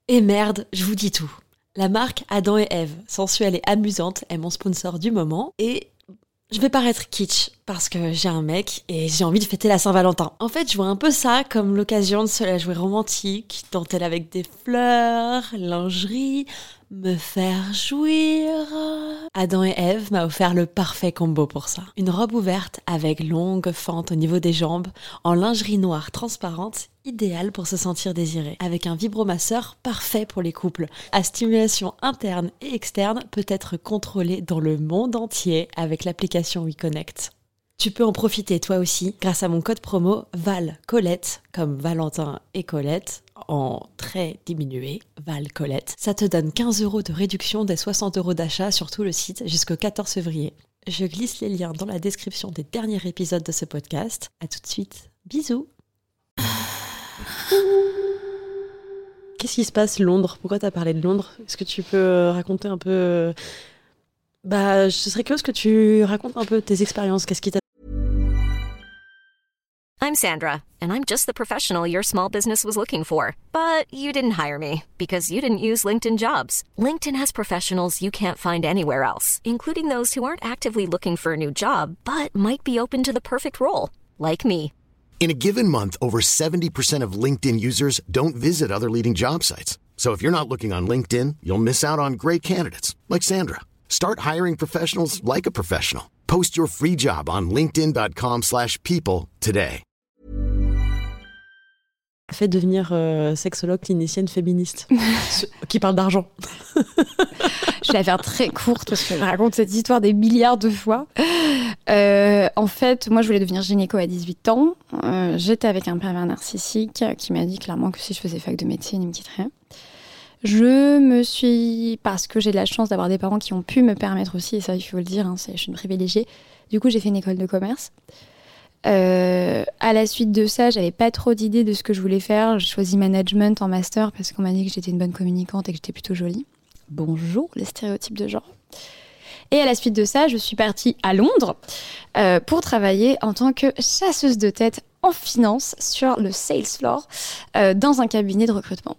Et merde, je vous dis tout. La marque Adam et Ève, sensuelle et amusante, est mon sponsor du moment et je vais paraître kitsch parce que j'ai un mec et j'ai envie de fêter la Saint-Valentin. En fait, je vois un peu ça comme l'occasion de se la jouer romantique, dentelle avec des fleurs, lingerie, me faire jouir. Adam et Ève m'a offert le parfait combo pour ça. Une robe ouverte avec longue fente au niveau des jambes, en lingerie noire transparente, idéale pour se sentir désiré. Avec un vibromasseur parfait pour les couples. À stimulation interne et externe, peut être contrôlée dans le monde entier avec l'application WeConnect. Tu peux en profiter toi aussi grâce à mon code promo VALCOLETTE, comme Valentin et Colette, en très diminué, VALCOLETTE. Ça te donne 15 € de réduction des 60 € d'achat sur tout le site jusqu'au 14 février. Je glisse les liens dans la description des derniers épisodes de ce podcast. À tout de suite. Bisous. Qu'est-ce qui se passe Londres ? Pourquoi t'as parlé de Londres ? Est-ce que tu peux raconter un peu... je serais curieuse que tu racontes un peu tes expériences. Qu'est-ce qui t'a... I'm Sandra, and I'm just the professional your small business was looking for. But you didn't hire me because you didn't use LinkedIn Jobs. LinkedIn has professionals you can't find anywhere else, including those who aren't actively looking for a new job, but might be open to the perfect role, like me. In a given month, over 70% of LinkedIn users don't visit other leading job sites. So if you're not looking on LinkedIn, you'll miss out on great candidates like Sandra. Start hiring professionals like a professional. Post your free job on linkedin.com/people today. Fait devenir sexologue clinicienne féministe qui parle d'argent. Je vais la faire très courte parce que je raconte cette histoire des milliards de fois. En fait, moi, je voulais devenir gynéco à 18 ans. J'étais avec un pervers narcissique qui m'a dit clairement que si je faisais fac de médecine, il me quitterait. Parce que j'ai de la chance d'avoir des parents qui ont pu me permettre aussi, et ça, il faut le dire, je suis une privilégiée. Du coup, j'ai fait une école de commerce. À la suite de ça, j'avais pas trop d'idées de ce que je voulais faire. J'ai choisi management en master parce qu'on m'a dit que j'étais une bonne communicante et que j'étais plutôt jolie. Bonjour, les stéréotypes de genre. Et à la suite de ça, je suis partie à Londres pour travailler en tant que chasseuse de tête en finance sur le sales floor dans un cabinet de recrutement.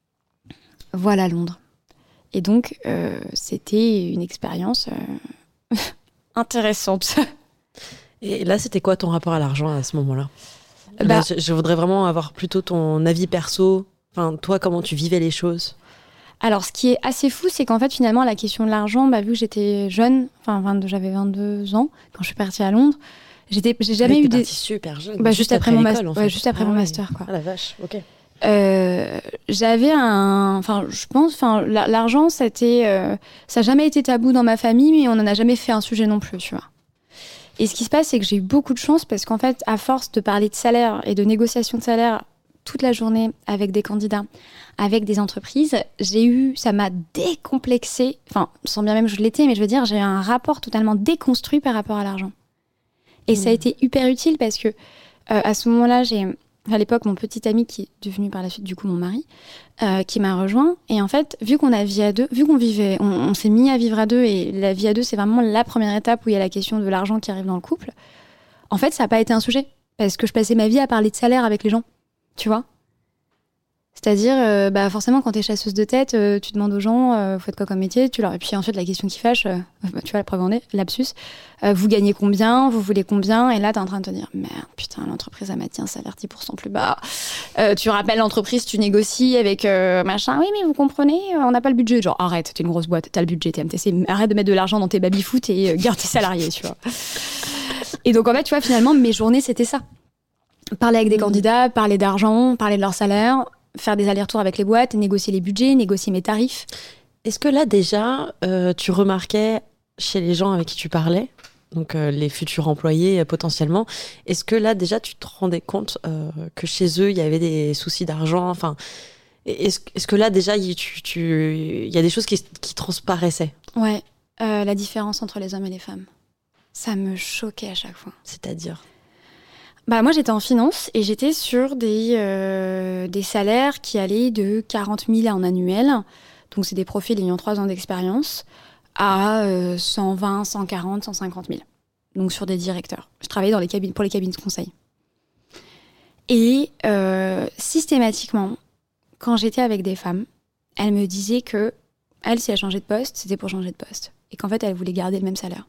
Voilà Londres. Et donc, c'était une expérience intéressante. Et là, c'était quoi ton rapport à l'argent à ce moment-là ? Là, je voudrais vraiment avoir plutôt ton avis perso. Enfin, toi, comment tu vivais les choses ? Alors, ce qui est assez fou, c'est qu'en fait, finalement, la question de l'argent, vu que j'étais jeune, j'avais 22 ans quand je suis partie à Londres, j'ai jamais eu des... super jeune. Juste après mon master. En fait. Juste après mon master, quoi. Ah la vache, ok. J'avais l'argent, ça n'a jamais été tabou dans ma famille, mais on n'en a jamais fait un sujet non plus, tu vois. Et ce qui se passe, c'est que j'ai eu beaucoup de chance parce qu'en fait, à force de parler de salaire et de négociation de salaire toute la journée avec des candidats, avec des entreprises, ça m'a décomplexée, sans bien même je l'étais, mais je veux dire, j'ai eu un rapport totalement déconstruit par rapport à l'argent. Et ça a été hyper utile parce que à ce moment-là, à l'époque, mon petit ami, qui est devenu par la suite, du coup, mon mari, qui m'a rejoint. Et en fait, vu qu'on vivait, on s'est mis à vivre à deux, et la vie à deux, c'est vraiment la première étape où il y a la question de l'argent qui arrive dans le couple. En fait, ça n'a pas été un sujet, parce que je passais ma vie à parler de salaire avec les gens, tu vois. C'est-à-dire, forcément, quand t'es chasseuse de tête, tu demandes aux gens, vous faites quoi comme métier ? Et puis ensuite, la question qui fâche, tu vois, la preuve en est, lapsus, vous gagnez combien ? Vous voulez combien ? Et là, t'es en train de te dire, merde, putain, l'entreprise, elle m'a dit un salaire 10% plus bas. Tu rappelles l'entreprise, tu négocies avec machin. Oui, mais vous comprenez, on n'a pas le budget. Genre, arrête, t'es une grosse boîte, t'as le budget, TMTC, arrête de mettre de l'argent dans tes baby-foot et garde tes salariés, tu vois. Et donc, en fait, tu vois, finalement, mes journées, c'était ça. Parler avec des candidats, parler d'argent, parler de leur salaire, faire des allers-retours avec les boîtes, négocier les budgets, négocier mes tarifs. Est-ce que là, déjà, tu remarquais chez les gens avec qui tu parlais, donc les futurs employés potentiellement, est-ce que là, déjà, tu te rendais compte que chez eux, il y avait des soucis d'argent ? Enfin, est-ce que là, déjà, il y a des choses qui transparaissaient ? Ouais, la différence entre les hommes et les femmes. Ça me choquait à chaque fois. C'est-à-dire ? Moi, j'étais en finance et j'étais sur des salaires qui allaient de 40 000 en annuel. Donc, c'est des profils ayant 3 ans d'expérience à 120, 140, 150 000. Donc, sur des directeurs. Je travaillais pour les cabines de conseil. Et systématiquement, quand j'étais avec des femmes, elle me disait que elle, si elle changeait de poste, c'était pour changer de poste. Et qu'en fait, elle voulait garder le même salaire.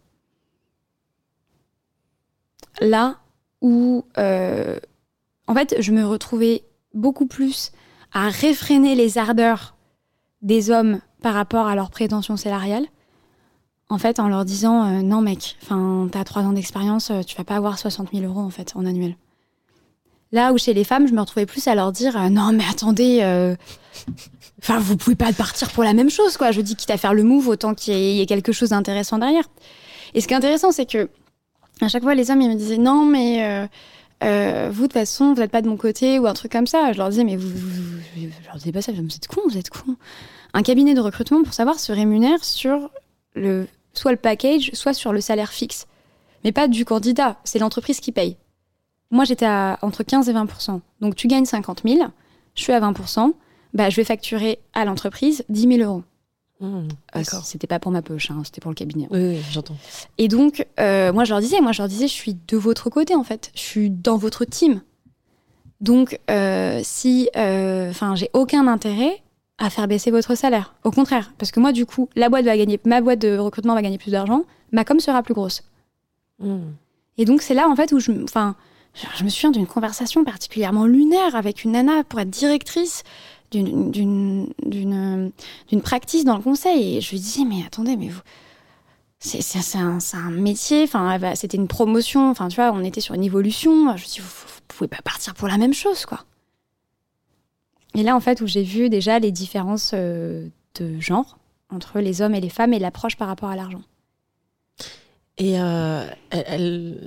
Là où, en fait, je me retrouvais beaucoup plus à réfréner les ardeurs des hommes par rapport à leurs prétentions salariales, en fait, en leur disant non mec, t'as 3 ans d'expérience, tu vas pas avoir 60 000 € en fait, en annuel. Là où chez les femmes, je me retrouvais plus à leur dire non mais attendez, vous pouvez pas partir pour la même chose quoi. Je dis quitte à faire le move, autant qu'il y ait quelque chose d'intéressant derrière. Et ce qui est intéressant, c'est que à chaque fois, les hommes, ils me disaient non mais vous de toute façon, vous n'êtes pas de mon côté ou un truc comme ça. Je leur disais mais je leur disais pas ça. Vous êtes con. Un cabinet de recrutement, pour savoir, se rémunère sur soit le package, soit sur le salaire fixe. Mais pas du candidat, c'est l'entreprise qui paye. Moi, j'étais entre 15 et 20%. Donc, tu gagnes 50 000, je suis à 20%, je vais facturer à l'entreprise 10 000 €. D'accord. C'était pas pour ma poche, c'était pour le cabinet. Oui, j'entends. Et donc, moi, je leur disais, je suis de votre côté, en fait. Je suis dans votre team. Donc, j'ai aucun intérêt à faire baisser votre salaire. Au contraire, parce que moi, du coup, ma boîte de recrutement va gagner plus d'argent, ma com sera plus grosse. Et donc, c'est là, en fait, où je me souviens d'une conversation particulièrement lunaire avec une nana pour être directrice d'une practice dans le conseil. Et je lui disais, mais attendez, mais vous... C'est un métier, c'était une promotion, tu vois, on était sur une évolution. Je me dis, vous pouvez pas partir pour la même chose, quoi. Et là, en fait, où j'ai vu déjà les différences de genre entre les hommes et les femmes et l'approche par rapport à l'argent. Et elle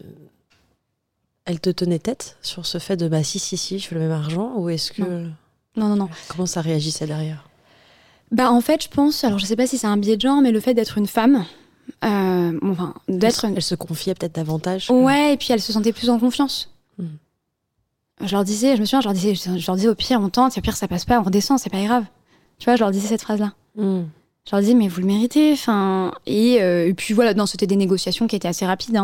te tenait tête sur ce fait de si, je veux le même argent, ou est-ce que... Non. Comment ça réagissait derrière ? En fait, je pense, alors je sais pas si c'est un biais de genre, mais le fait d'être une femme, Elle se confiait peut-être davantage. Ouais, et puis elle se sentait plus en confiance. Je leur disais au pire on tente, au pire ça passe pas, on redescend, c'est pas grave. Tu vois, je leur disais cette phrase-là. Je leur disais mais vous le méritez, et puis voilà, c'était des négociations qui étaient assez rapides.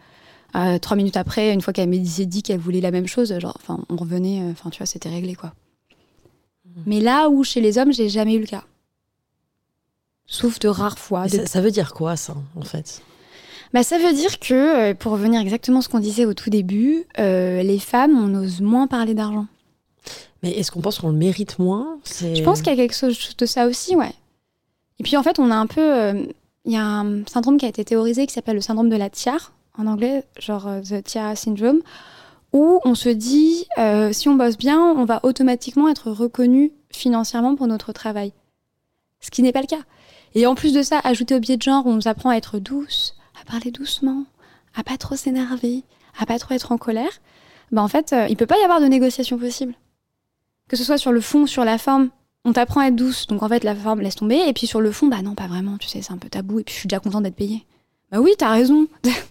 3 minutes après, une fois qu'elle m'avait dit qu'elle voulait la même chose, on revenait, tu vois, c'était réglé quoi. Mais là où chez les hommes, j'ai jamais eu le cas. Sauf de rares fois. Ça veut dire quoi ça, en fait ? Ça veut dire que, pour revenir exactement à ce qu'on disait au tout début, les femmes, on ose moins parler d'argent. Mais est-ce qu'on pense qu'on le mérite moins ? Je pense qu'il y a quelque chose de ça aussi, ouais. Et puis en fait, on a un peu... Il y a un syndrome qui a été théorisé qui s'appelle le syndrome de la tiare, en anglais, genre the tiara syndrome, où on se dit, si on bosse bien, on va automatiquement être reconnu financièrement pour notre travail. Ce qui n'est pas le cas. Et en plus de ça, ajouter au biais de genre, on nous apprend à être douce, à parler doucement, à pas trop s'énerver, à pas trop être en colère. En fait, il peut pas y avoir de négociation possible. Que ce soit sur le fond ou sur la forme, on t'apprend à être douce, donc en fait la forme laisse tomber, et puis sur le fond, non, pas vraiment, tu sais, c'est un peu tabou, et puis je suis déjà contente d'être payée. Oui, t'as raison.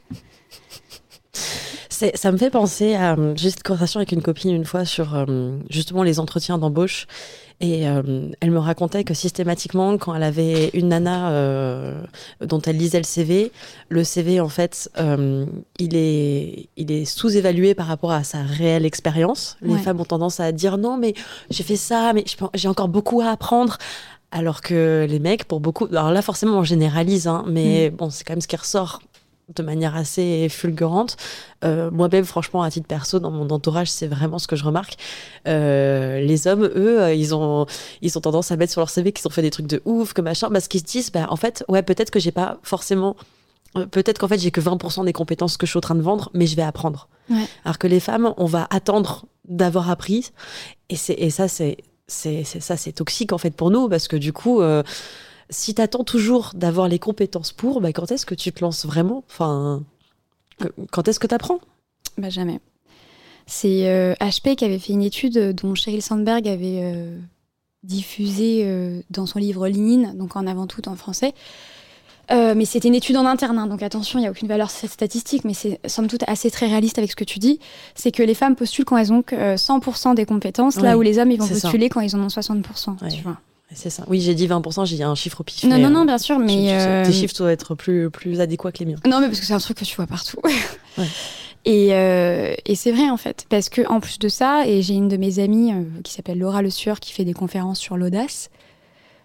Ça me fait penser à... J'ai eu cette conversation avec une copine une fois sur justement les entretiens d'embauche. Et elle me racontait que systématiquement, quand elle avait une nana dont elle lisait le CV en fait, il est sous-évalué par rapport à sa réelle expérience. Les femmes ont tendance à dire non, mais j'ai fait ça, mais j'ai encore beaucoup à apprendre. Alors que les mecs, pour beaucoup... Alors là, forcément, on généralise, mais bon, c'est quand même ce qui ressort de manière assez fulgurante. Moi-même, franchement, à titre perso, dans mon entourage, c'est vraiment ce que je remarque. Les hommes, eux, ils ont tendance à mettre sur leur CV qu'ils ont fait des trucs de ouf, que machin, parce qu'ils se disent, en fait, ouais, peut-être que j'ai pas forcément... peut-être qu'en fait, j'ai que 20% des compétences que je suis en train de vendre, mais je vais apprendre. Ouais. Alors que les femmes, on va attendre d'avoir appris. Et ça, c'est toxique, en fait, pour nous, parce que du coup... si t'attends toujours d'avoir les compétences pour, quand est-ce que tu te lances vraiment ? Quand est-ce que t'apprends ? Jamais. C'est HP qui avait fait une étude dont Sheryl Sandberg avait diffusé dans son livre Lean In, donc en avant tout en français. Mais c'était une étude en interne, donc attention, il n'y a aucune valeur statistique, mais c'est somme toute assez très réaliste avec ce que tu dis. C'est que les femmes postulent quand elles ont 100% des compétences, là où les hommes ils vont postuler quand ils en ont 60%. Tu vois. C'est ça. Oui, j'ai dit 20%, j'ai dit un chiffre au pif. Non, bien sûr, mais... Tes chiffres doivent être plus adéquats que les miens. Non, mais parce que c'est un truc que tu vois partout. Ouais. Et c'est vrai, en fait. Parce qu'en plus de ça, et j'ai une de mes amies qui s'appelle Laura Le Sueur, qui fait des conférences sur l'audace,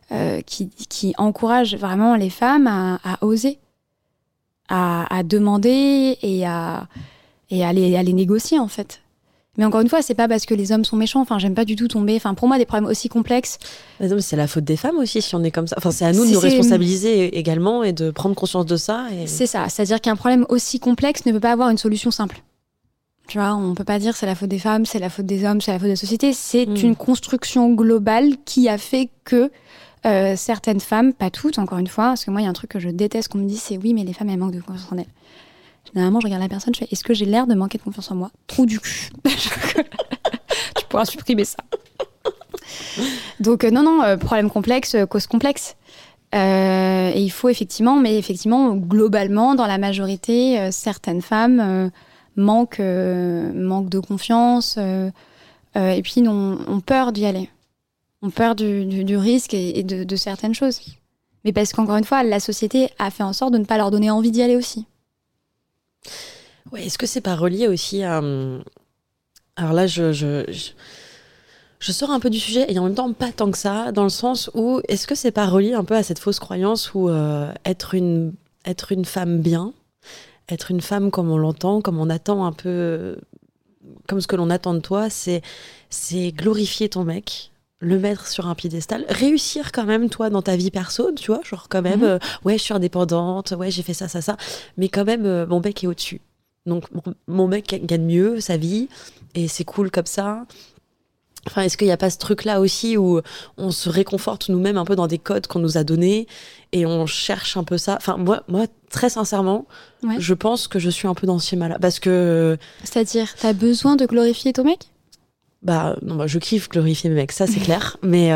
qui encourage vraiment les femmes à oser, à demander et à les négocier, en fait. Mais encore une fois, c'est pas parce que les hommes sont méchants. Enfin, j'aime pas du tout tomber. Enfin, pour moi, des problèmes aussi complexes. Mais non, mais c'est la faute des femmes aussi si on est comme ça. Enfin, c'est à nous de nous responsabiliser également et de prendre conscience de ça. C'est ça. C'est-à-dire qu'un problème aussi complexe ne peut pas avoir une solution simple. Tu vois, on peut pas dire c'est la faute des femmes, c'est la faute des hommes, c'est la faute de la société. C'est une construction globale qui a fait que certaines femmes, pas toutes, encore une fois, parce que moi, il y a un truc que je déteste qu'on me dise, c'est oui, mais les femmes, elles manquent de confiance en elles. Généralement, je regarde la personne, je fais, est-ce que j'ai l'air de manquer de confiance en moi ? Trou du cul. Tu pourras supprimer ça. Donc, non, problème complexe, cause complexe. Et il faut effectivement, globalement, dans la majorité, certaines femmes manquent de confiance et puis ont peur d'y aller. Ont peur du risque et de certaines choses. Mais parce qu'encore une fois, la société a fait en sorte de ne pas leur donner envie d'y aller aussi. Ouais, est-ce que c'est pas relié aussi à... Alors là, je sors un peu du sujet et en même temps pas tant que ça, dans le sens où est-ce que c'est pas relié un peu à cette fausse croyance où être une femme bien, être une femme comme on l'entend, comme on attend un peu, comme ce que l'on attend de toi, c'est glorifier ton mec, le mettre sur un piédestal, réussir quand même toi dans ta vie perso, tu vois, genre quand même ouais, je suis indépendante, ouais, j'ai fait ça, mais quand même mon mec est au-dessus. Donc mon mec gagne mieux sa vie et c'est cool comme ça. Enfin, est-ce qu'il n'y a pas ce truc-là aussi où on se réconforte nous-mêmes un peu dans des codes qu'on nous a donnés et on cherche un peu ça. Enfin, moi très sincèrement, je pense que je suis un peu dans ce schéma-là parce que... C'est-à-dire, t'as besoin de glorifier ton mec ? Non, je kiffe glorifier mes mecs, ça c'est clair. Mais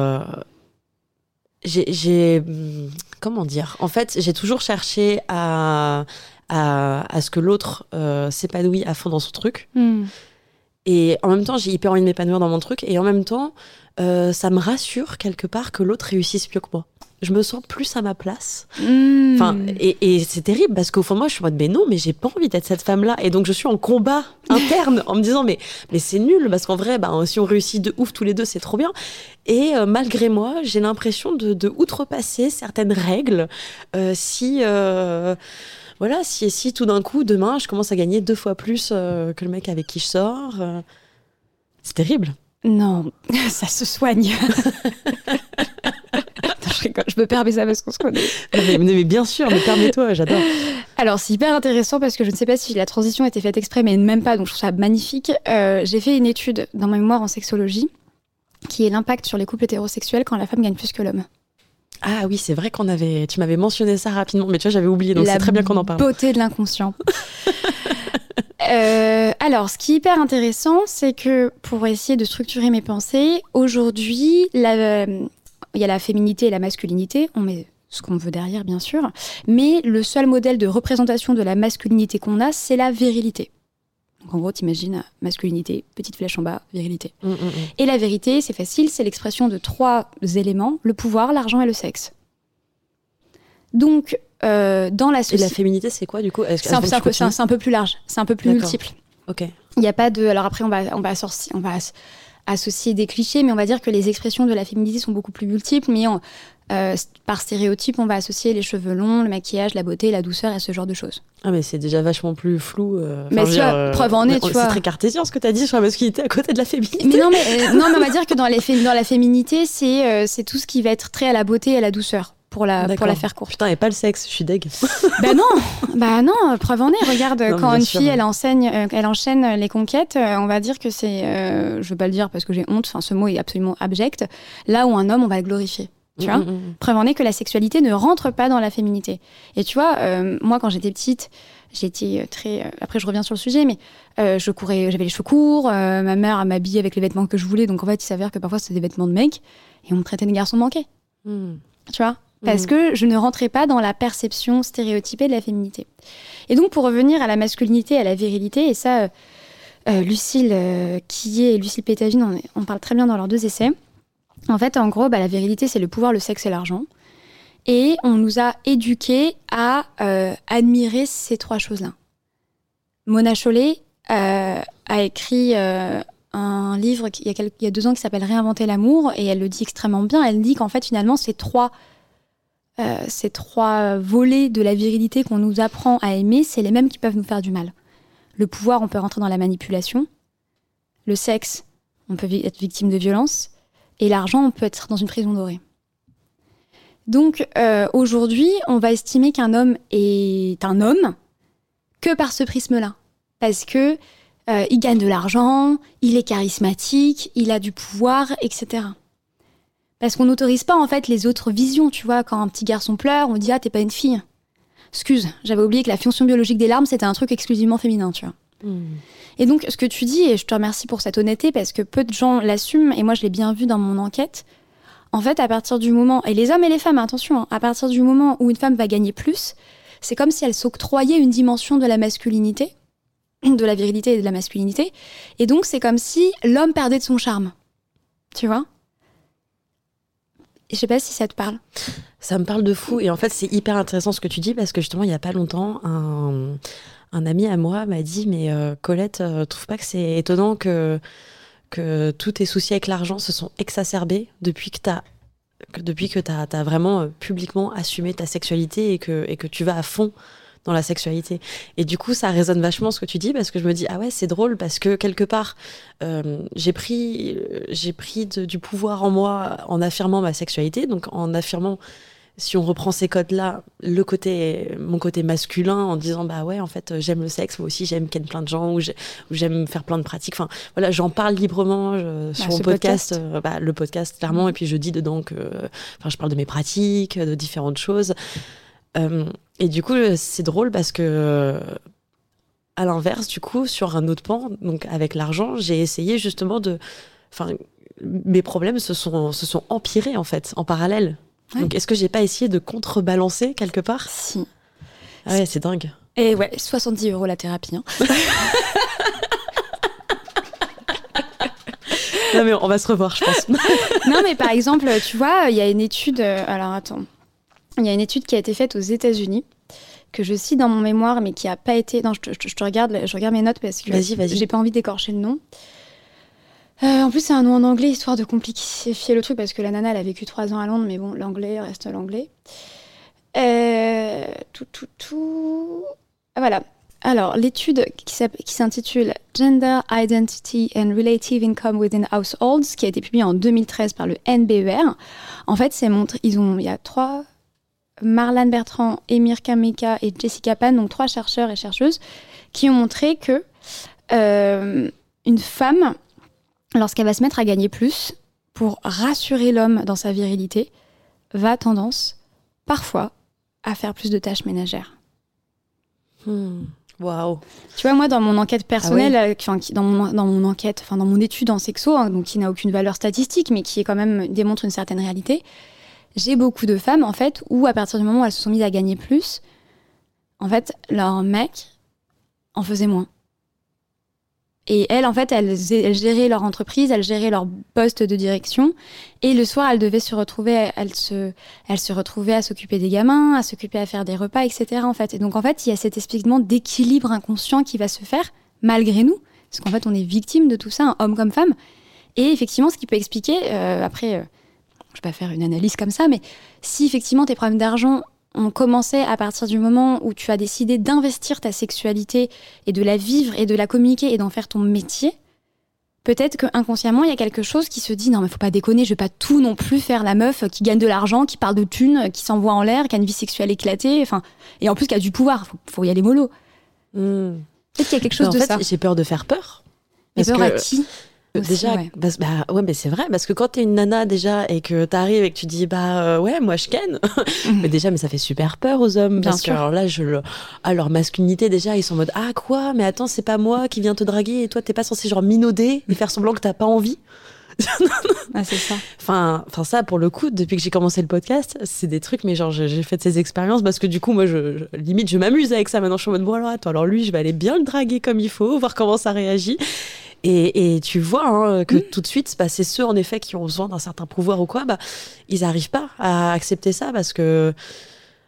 j'ai comment dire ? En fait, j'ai toujours cherché à ce que l'autre s'épanouisse à fond dans son truc. Et en même temps, j'ai hyper envie de m'épanouir dans mon truc. Et en même temps, ça me rassure quelque part que l'autre réussisse mieux que moi. Je me sens plus à ma place. Enfin, et c'est terrible parce qu'au fond de moi, je suis en mode, mais non, mais j'ai pas envie d'être cette femme-là. Et donc, je suis en combat interne en me disant, mais c'est nul parce qu'en vrai, si on réussit de ouf tous les deux, c'est trop bien. Et malgré moi, j'ai l'impression de outrepasser certaines règles. Si tout d'un coup, demain, je commence à gagner 2 fois plus que le mec avec qui je sors, c'est terrible. Non, ça se soigne. Je rigole, je me permets ça parce qu'on se connaît. Mais bien sûr, mais permets-toi, j'adore. Alors, c'est hyper intéressant parce que je ne sais pas si la transition a été faite exprès, mais même pas, donc je trouve ça magnifique. J'ai fait une étude dans ma mémoire en sexologie qui est l'impact sur les couples hétérosexuels quand la femme gagne plus que l'homme. Ah oui, c'est vrai tu m'avais mentionné ça rapidement, mais tu vois, j'avais oublié, donc c'est très bien qu'on en parle. La beauté de l'inconscient. Alors, ce qui est hyper intéressant, c'est que pour essayer de structurer mes pensées, aujourd'hui, il y a la féminité et la masculinité, on met ce qu'on veut derrière, bien sûr, mais le seul modèle de représentation de la masculinité qu'on a, c'est la virilité. Donc en gros, t'imagines masculinité, petite flèche en bas, virilité. Et la vérité, c'est facile, c'est l'expression de 3 éléments, le pouvoir, l'argent et le sexe. Donc, dans la société... Et la féminité, c'est quoi, du coup ? C'est un peu plus large, c'est un peu plus multiple. Ok. Il n'y a pas de... Alors après, on va associer des clichés, mais on va dire que les expressions de la féminité sont beaucoup plus multiples, mais par stéréotype, on va associer les cheveux longs, le maquillage, la beauté, la douceur et ce genre de choses. Ah, mais c'est déjà vachement plus flou. Mais tu vois, preuve en est, tu vois. C'est très cartésien ce que tu as dit sur la masculinité à côté de la féminité. Mais non, mais on va dire que dans la féminité, c'est tout ce qui va être trait à la beauté et à la douceur. Pour la faire courte. Putain, et pas le sexe, je suis deg. Bah non, preuve en est. Regarde, quand une fille, elle enchaîne les conquêtes, on va dire que c'est... je veux pas le dire parce que j'ai honte, ce mot est absolument abject. Là où un homme, on va le glorifier. Tu vois, preuve en est que la sexualité ne rentre pas dans la féminité. Et tu vois, moi, quand j'étais petite, j'étais très... après, je reviens sur le sujet, mais je courais, j'avais les cheveux courts, ma mère m'habillait avec les vêtements que je voulais, donc en fait, il s'avère que parfois, c'était des vêtements de mec, et on me traitait de garçon manqué. Tu vois, parce que je ne rentrais pas dans la perception stéréotypée de la féminité. Et donc, pour revenir à la masculinité, à la virilité, et ça, Lucille Quillet et Lucille Pétavine on parle très bien dans leurs 2 essais. En fait, en gros, la virilité, c'est le pouvoir, le sexe et l'argent. Et on nous a éduqués à admirer ces 3 choses-là. Mona Chollet a écrit un livre il y a 2 ans qui s'appelle Réinventer l'amour, et elle le dit extrêmement bien. Elle dit qu'en fait, finalement, ces trois volets de la virilité qu'on nous apprend à aimer, c'est les mêmes qui peuvent nous faire du mal. Le pouvoir, on peut rentrer dans la manipulation. Le sexe, on peut être victime de violence. Et l'argent, on peut être dans une prison dorée. Donc, aujourd'hui, on va estimer qu'un homme est un homme que par ce prisme-là. Parce que il gagne de l'argent, il est charismatique, il a du pouvoir, etc. Parce qu'on n'autorise pas, en fait, les autres visions, tu vois. Quand un petit garçon pleure, on dit « Ah, t'es pas une fille ». Excuse, j'avais oublié que la fonction biologique des larmes, c'était un truc exclusivement féminin, tu vois. Et donc, ce que tu dis, et je te remercie pour cette honnêteté, parce que peu de gens l'assument, et moi, je l'ai bien vu dans mon enquête, en fait, à partir du moment, et les hommes et les femmes, attention, à partir du moment où une femme va gagner plus, c'est comme si elle s'octroyait une dimension de la masculinité, de la virilité et de la masculinité, et donc c'est comme si l'homme perdait de son charme, tu vois. Je sais pas si ça te parle. Ça me parle de fou, et en fait c'est hyper intéressant ce que tu dis, parce que justement il y a pas longtemps un ami à moi m'a dit mais Colette, trouve pas que c'est étonnant que tous tes soucis avec l'argent se sont exacerbés depuis que t'as vraiment publiquement assumé ta sexualité et que tu vas à fond dans la sexualité. Et du coup, ça résonne vachement ce que tu dis, parce que je me dis, ah ouais, c'est drôle, parce que quelque part, j'ai pris du pouvoir en moi en affirmant ma sexualité, donc en affirmant, si on reprend ces codes-là, mon côté masculin, en disant, bah ouais, en fait, j'aime le sexe, moi aussi, j'aime ken plein de gens, ou j'aime faire plein de pratiques. Enfin, voilà, j'en parle librement sur mon podcast. Le podcast, clairement, et puis je dis dedans que, je parle de mes pratiques, de différentes choses. Et du coup, c'est drôle parce que, à l'inverse, du coup, sur un autre pan, donc avec l'argent, j'ai essayé justement mes problèmes se sont empirés, en fait, en parallèle. Ouais. Donc, est-ce que j'ai pas essayé de contrebalancer quelque part ? Si. Ah ouais, c'est dingue. Et ouais, 70 € la thérapie. Hein. Non, mais on va se revoir, je pense. Non, mais par exemple, tu vois, il y a une étude... alors, attends. Il y a une étude qui a été faite aux États-Unis, que je cite dans mon mémoire, mais qui n'a pas été... Non, je regarde mes notes parce que vas-y. J'ai pas envie d'écorcher le nom. En plus, c'est un nom en anglais, histoire de complexifier le truc, parce que la nana, elle a vécu 3 ans à Londres, mais bon, l'anglais reste l'anglais. Voilà. Alors, l'étude qui s'intitule Gender Identity and Relative Income Within Households, qui a été publiée en 2013 par le NBER, en fait, c'est montré... Il y a 3... Marlane Bertrand, Emir Kameka et Jessica Pan, donc 3 chercheurs et chercheuses, qui ont montré que une femme, lorsqu'elle va se mettre à gagner plus, pour rassurer l'homme dans sa virilité, va tendance, parfois, à faire plus de tâches ménagères. Waouh. Tu vois, moi, dans mon enquête personnelle, dans mon étude en sexo, hein, donc qui n'a aucune valeur statistique, mais qui démontre une certaine réalité, j'ai beaucoup de femmes, en fait, où à partir du moment où elles se sont mises à gagner plus, en fait, leur mec en faisait moins. Et elles, en fait, elles géraient leur entreprise, elles géraient leur poste de direction. Et le soir, elles devaient se retrouver, elles se retrouvaient à s'occuper des gamins, à s'occuper à faire des repas, etc. En fait. Et donc, en fait, il y a cet expliquement d'équilibre inconscient qui va se faire, malgré nous. Parce qu'en fait, on est victime de tout ça, homme comme femme. Et effectivement, ce qui peut expliquer, je vais pas faire une analyse comme ça, mais si effectivement tes problèmes d'argent ont commencé à partir du moment où tu as décidé d'investir ta sexualité et de la vivre et de la communiquer et d'en faire ton métier, peut-être qu'inconsciemment il y a quelque chose qui se dit non mais faut pas déconner, je vais pas tout non plus faire la meuf qui gagne de l'argent, qui parle de thunes, qui s'envoie en l'air, qui a une vie sexuelle éclatée, et en plus qui a du pouvoir, faut y aller mollo. Peut-être qu'il y a quelque chose de ça. En fait, j'ai peur de faire peur. Et peur à qui ? Déjà, ouais. Mais c'est vrai, parce que quand t'es une nana déjà et que t'arrives et que tu dis ouais, moi je ken, mais déjà, mais ça fait super peur aux hommes. Bien parce sûr. que alors là, leur masculinité, déjà, ils sont en mode ah quoi, mais attends, c'est pas moi qui viens te draguer et toi t'es pas censé genre minauder et faire semblant que t'as pas envie. Ah, c'est ça. Enfin, ça, pour le coup, depuis que j'ai commencé le podcast, c'est des trucs, mais genre, j'ai fait ces expériences parce que du coup, moi, limite, je m'amuse avec ça. Maintenant, je suis en mode, bon, alors lui, je vais aller bien le draguer comme il faut, voir comment ça réagit. Et tu vois que tout de suite, c'est ceux, en effet, qui ont besoin d'un certain pouvoir ou quoi, ils n'arrivent pas à accepter ça parce que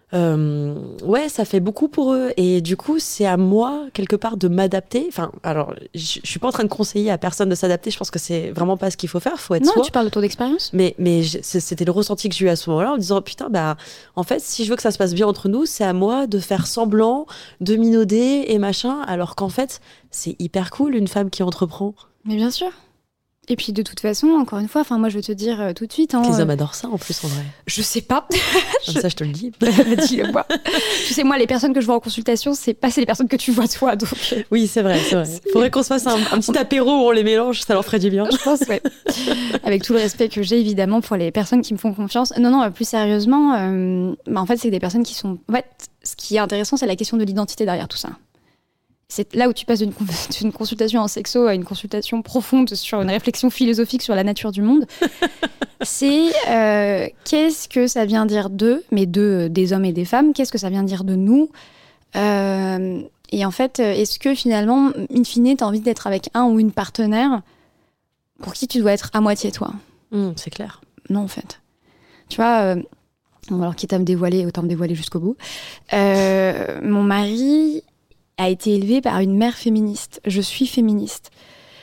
Ouais, ça fait beaucoup pour eux. Et du coup, c'est à moi, quelque part, de m'adapter. Enfin, alors, je suis pas en train de conseiller à personne de s'adapter. Je pense que c'est vraiment pas ce qu'il faut faire. Faut être Non, soi. tu parles de ton expérience. Mais c'était le ressenti que j'ai eu à ce moment-là en me disant, putain, bah, en fait, si je veux que ça se passe bien entre nous, c'est à moi de faire semblant, de minauder et machin. Alors qu'en fait, c'est hyper cool, une femme qui entreprend. Mais bien sûr. Et puis de toute façon, encore une fois, moi je vais te dire tout de suite. Les hommes adorent ça en plus en vrai. Je sais pas. Comme ça, je te le dis. Dis-le moi. Tu sais, moi, les personnes que je vois en consultation, c'est les personnes que tu vois toi. Donc... Oui, c'est vrai. Faudrait qu'on se fasse un petit apéro où on les mélange, ça leur ferait du bien. Je pense, ouais. Avec tout le respect que j'ai évidemment pour les personnes qui me font confiance. Non, plus sérieusement, en fait, c'est des personnes qui sont. En fait, ce qui est intéressant, c'est la question de l'identité derrière tout ça. C'est là où tu passes d'une consultation en sexo à une consultation profonde sur une réflexion philosophique sur la nature du monde. C'est qu'est-ce que ça vient dire d'eux, mais des hommes et des femmes, qu'est-ce que ça vient dire de nous et en fait, est-ce que finalement, in fine, tu as envie d'être avec un ou une partenaire pour qui tu dois être à moitié toi? C'est clair. Non, en fait. Tu vois, bon, alors quitte à me dévoiler, autant me dévoiler jusqu'au bout. Mon mari a été élevé par une mère féministe. Je suis féministe.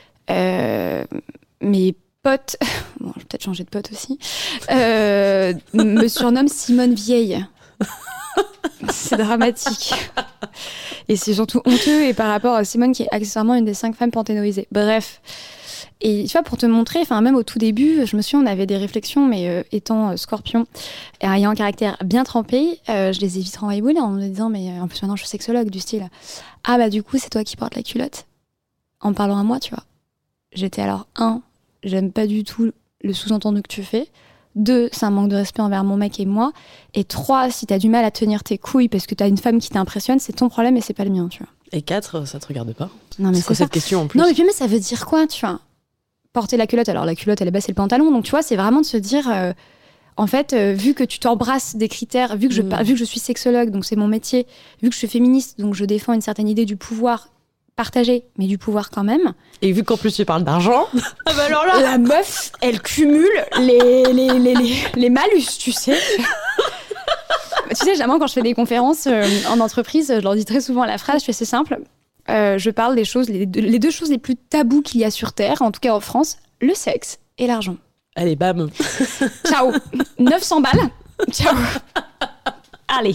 Mes potes, bon, je vais peut-être changer de pote aussi, me surnomment Simone Vieille. C'est dramatique. Et c'est surtout honteux, et par rapport à Simone, qui est accessoirement une des 5 femmes panthénoïsées. Bref. Et tu vois, pour te montrer, même au tout début, je me souviens, on avait des réflexions, mais étant Scorpion et ayant un caractère bien trempé, je les ai vite renvoyées bouler en me disant, mais en plus maintenant je suis sexologue, du style, ah bah du coup c'est toi qui portes la culotte, en me parlant à moi, tu vois. J'étais alors, 1, j'aime pas du tout le sous-entendu que tu fais, 2, c'est un manque de respect envers mon mec et moi, et 3, si t'as du mal à tenir tes couilles parce que t'as une femme qui t'impressionne, c'est ton problème et c'est pas le mien, tu vois. Et 4, ça te regarde pas. Non, mais c'est quoi cette question en plus? Non mais puis mais ça veut dire quoi, tu vois? Porter la culotte, alors la culotte elle est basse, c'est le pantalon, donc tu vois, c'est vraiment de se dire en fait, vu que tu t'embrasses des critères, vu que je suis sexologue, donc c'est mon métier, vu que je suis féministe, donc je défends une certaine idée du pouvoir partagé, mais du pouvoir quand même. Et vu qu'en plus tu parles d'argent, ah bah alors là, la meuf, elle cumule les malus, tu sais. Tu sais, généralement quand je fais des conférences en entreprise, je leur dis très souvent la phrase, je fais c'est simple. Je parle des choses, les 2 choses les plus tabous qu'il y a sur Terre, en tout cas en France, le sexe et l'argent. Allez, bam. Ciao. 900 balles. Ciao. Allez.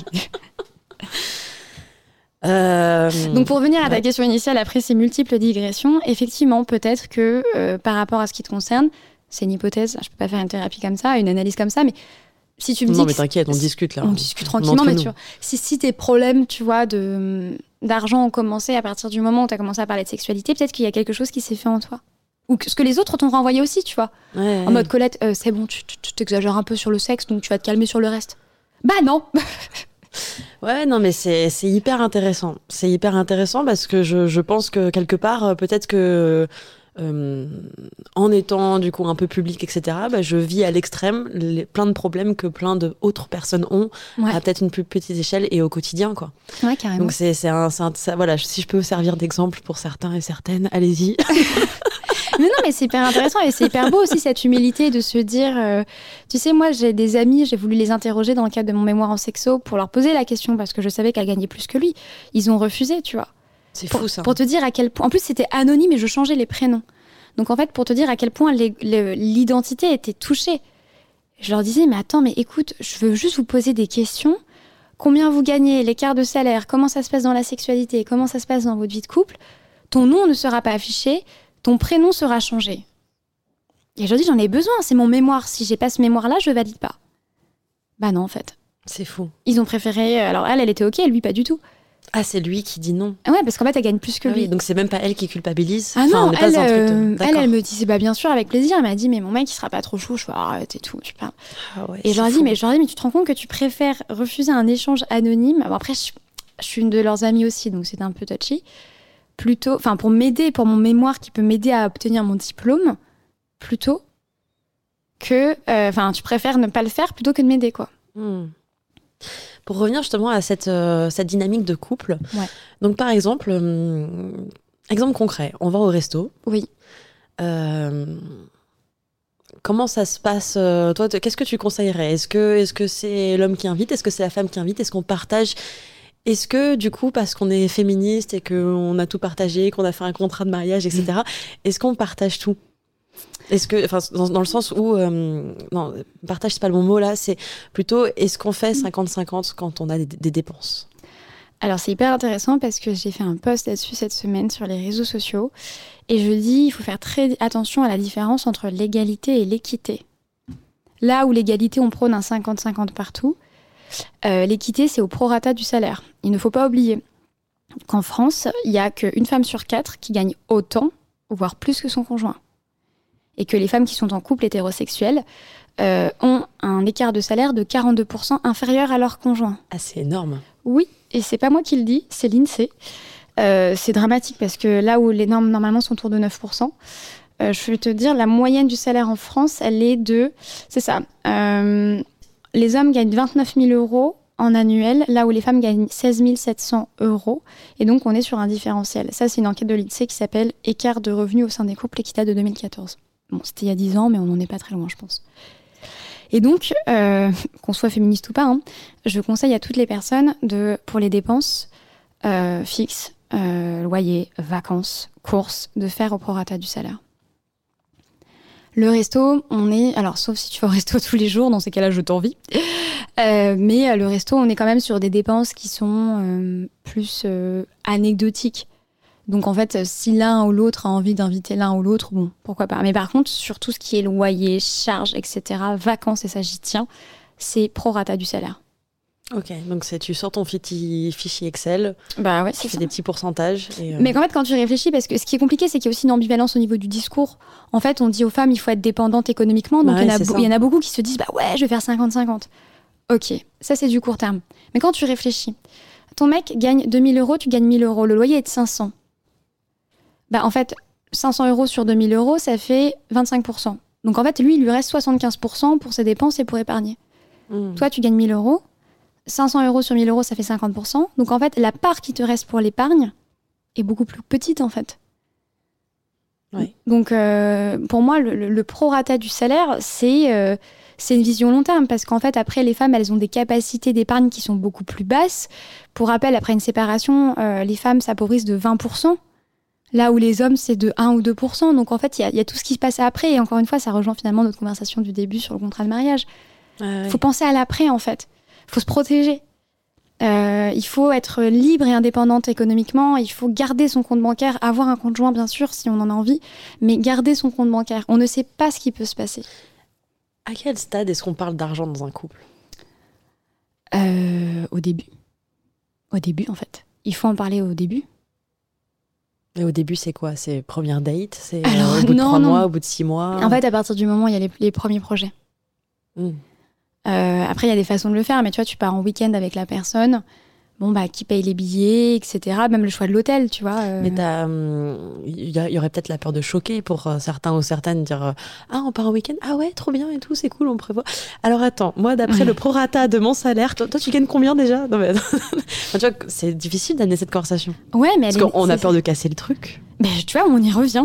Donc pour revenir à ta question initiale, après ces multiples digressions, effectivement, peut-être que par rapport à ce qui te concerne, c'est une hypothèse, je peux pas faire une thérapie comme ça, une analyse comme ça, mais si tu me dis... Non mais t'inquiète, on discute là. On discute tranquillement, mais tu vois, si tes problèmes, tu vois, d'argent ont commencé à partir du moment où tu as commencé à parler de sexualité, peut-être qu'il y a quelque chose qui s'est fait en toi. Ou ce que les autres t'ont renvoyé aussi, tu vois. Ouais, en mode Colette, c'est bon, tu t'exagères un peu sur le sexe, donc tu vas te calmer sur le reste. Bah non. Ouais, non, mais c'est hyper intéressant. C'est hyper intéressant parce que je pense que quelque part, peut-être que en étant du coup un peu public, etc., je vis à l'extrême plein de problèmes que plein d'autres personnes ont, à peut-être une plus petite échelle et au quotidien, quoi. Ouais, carrément. Donc ça, voilà, si je peux servir d'exemple pour certains et certaines, allez-y. Mais non, mais c'est hyper intéressant et c'est hyper beau aussi cette humilité de se dire, tu sais, moi j'ai des amis, j'ai voulu les interroger dans le cadre de mon mémoire en sexo pour leur poser la question parce que je savais qu'elle gagnait plus que lui. Ils ont refusé, tu vois. C'est fou ça. Pour te dire à quel point, en plus c'était anonyme et je changeais les prénoms. Donc en fait, pour te dire à quel point l'identité était touchée. Je leur disais, mais attends, mais écoute, je veux juste vous poser des questions. Combien vous gagnez, l'écart de salaire, comment ça se passe dans la sexualité, comment ça se passe dans votre vie de couple. Ton nom ne sera pas affiché. Ton prénom sera changé. Et je dis, j'en ai besoin, c'est mon mémoire. Si j'ai pas ce mémoire-là, je valide pas. Bah non, en fait. C'est fou. Ils ont préféré... Alors elle était OK, lui, pas du tout. Ah, c'est lui qui dit non. Ouais, parce qu'en fait, elle gagne plus que lui. Oui, donc c'est même pas elle qui culpabilise. Ah non, elle me disait, bah bien sûr, avec plaisir. Elle m'a dit, mais mon mec, il sera pas trop chaud. Je fais, arrête et tout. Tu parles. Ah ouais, et je leur ai dit, mais tu te rends compte que tu préfères refuser un échange anonyme. Bon, après, je suis une de leurs amies aussi, donc c'était un peu touchy. Plutôt, pour m'aider, pour mon mémoire qui peut m'aider à obtenir mon diplôme, plutôt que, tu préfères ne pas le faire plutôt que de m'aider, quoi. Pour revenir justement à cette dynamique de couple, ouais. Donc par exemple, exemple concret, on va au resto. Oui. Comment ça se passe toi, qu'est-ce que tu conseillerais ? Est-ce que c'est l'homme qui invite ? Est-ce que c'est la femme qui invite ? Est-ce qu'on partage ? Est-ce que, du coup, parce qu'on est féministe et qu'on a tout partagé, qu'on a fait un contrat de mariage, etc., est-ce qu'on partage tout ? Est-ce que, enfin, dans le sens où, non, partage, c'est pas le bon mot là, c'est plutôt, est-ce qu'on fait 50-50 quand on a des dépenses ? Alors, c'est hyper intéressant parce que j'ai fait un post là-dessus cette semaine sur les réseaux sociaux. Et je dis, il faut faire très attention à la différence entre l'égalité et l'équité. Là où l'égalité, on prône un 50-50 partout, l'équité, c'est au prorata du salaire. Il ne faut pas oublier qu'en France, il n'y a qu'une femme sur 4 qui gagne autant, voire plus que son conjoint. Et que les femmes qui sont en couple hétérosexuel ont un écart de salaire de 42% inférieur à leur conjoint. Ah, c'est énorme. Oui, et c'est pas moi qui le dis, c'est l'INSEE. C'est dramatique parce que là où les normes normalement sont autour de 9%, je vais te dire, la moyenne du salaire en France, elle est de... C'est ça. Les hommes gagnent 29 000 euros en annuel, là où les femmes gagnent 16 700 euros. Et donc, on est sur un différentiel. Ça, c'est une enquête de l'INSEE qui s'appelle « Écart de revenus au sein des couples » et qui date de 2014. Bon, c'était il y a 10 ans, mais on n'en est pas très loin, je pense. Et donc, qu'on soit féministe ou pas, hein, je conseille à toutes les personnes, pour les dépenses fixes, loyer, vacances, courses, de faire au prorata du salaire. Le resto, alors sauf si tu vas au resto tous les jours, dans ces cas-là, je t'envie. Mais le resto, on est quand même sur des dépenses qui sont plus anecdotiques. Donc en fait, si l'un ou l'autre a envie d'inviter l'un ou l'autre, bon, pourquoi pas. Mais par contre, sur tout ce qui est loyer, charges, etc., vacances, et ça j'y tiens, c'est prorata du salaire. Ok, donc tu sors ton fichier Excel, bah ouais, tu fais des petits pourcentages. Mais en fait, quand tu réfléchis, parce que ce qui est compliqué, c'est qu'il y a aussi une ambivalence au niveau du discours. En fait, on dit aux femmes, il faut être dépendante économiquement, donc il y en a beaucoup qui se disent, bah ouais, je vais faire 50-50. Ok, ça c'est du court terme. Mais quand tu réfléchis, ton mec gagne 2000 euros, tu gagnes 1000 euros, le loyer est de 500. Bah en fait, 500 euros sur 2000 euros, ça fait 25%. Donc en fait, lui, il lui reste 75% pour ses dépenses et pour épargner. Toi, tu gagnes 1000 euros. 500 euros sur 1000 euros, ça fait 50%. Donc en fait, la part qui te reste pour l'épargne est beaucoup plus petite en fait. Ouais. Donc pour moi, le prorata du salaire, c'est une vision long terme parce qu'en fait, après, les femmes, elles ont des capacités d'épargne qui sont beaucoup plus basses. Pour rappel, après une séparation, les femmes s'appauvrissent de 20%, là où les hommes, c'est de 1 ou 2%. Donc en fait, il y a tout ce qui se passe après. Et encore une fois, ça rejoint finalement notre conversation du début sur le contrat de mariage. Ouais. Faut penser à l'après en fait. Il faut se protéger. Il faut être libre et indépendante économiquement. Il faut garder son compte bancaire, avoir un conjoint bien sûr si on en a envie, mais garder son compte bancaire. On ne sait pas ce qui peut se passer. À quel stade est-ce qu'on parle d'argent dans un couple ? Au début. Au début en fait. Il faut en parler au début. Et au début, c'est quoi ? C'est première date ? C'est Alors, au bout de 3 non. mois, au bout de 6 mois ? En fait, à partir du moment où il y a les premiers projets. Après, il y a des façons de le faire, mais tu vois, tu pars en week-end avec la personne, qui paye les billets, etc. Même le choix de l'hôtel, tu vois. Mais il y aurait peut-être la peur de choquer pour certains ou certaines, dire ah, on part en week-end, ah ouais, trop bien et tout, c'est cool, on prévoit. Alors attends, moi, d'après le prorata de mon salaire, toi, tu gagnes combien déjà ? Non, mais... tu vois, c'est difficile d'amener cette conversation. Ouais, mais parce qu'on a peur de casser le truc. Mais tu vois, on y revient.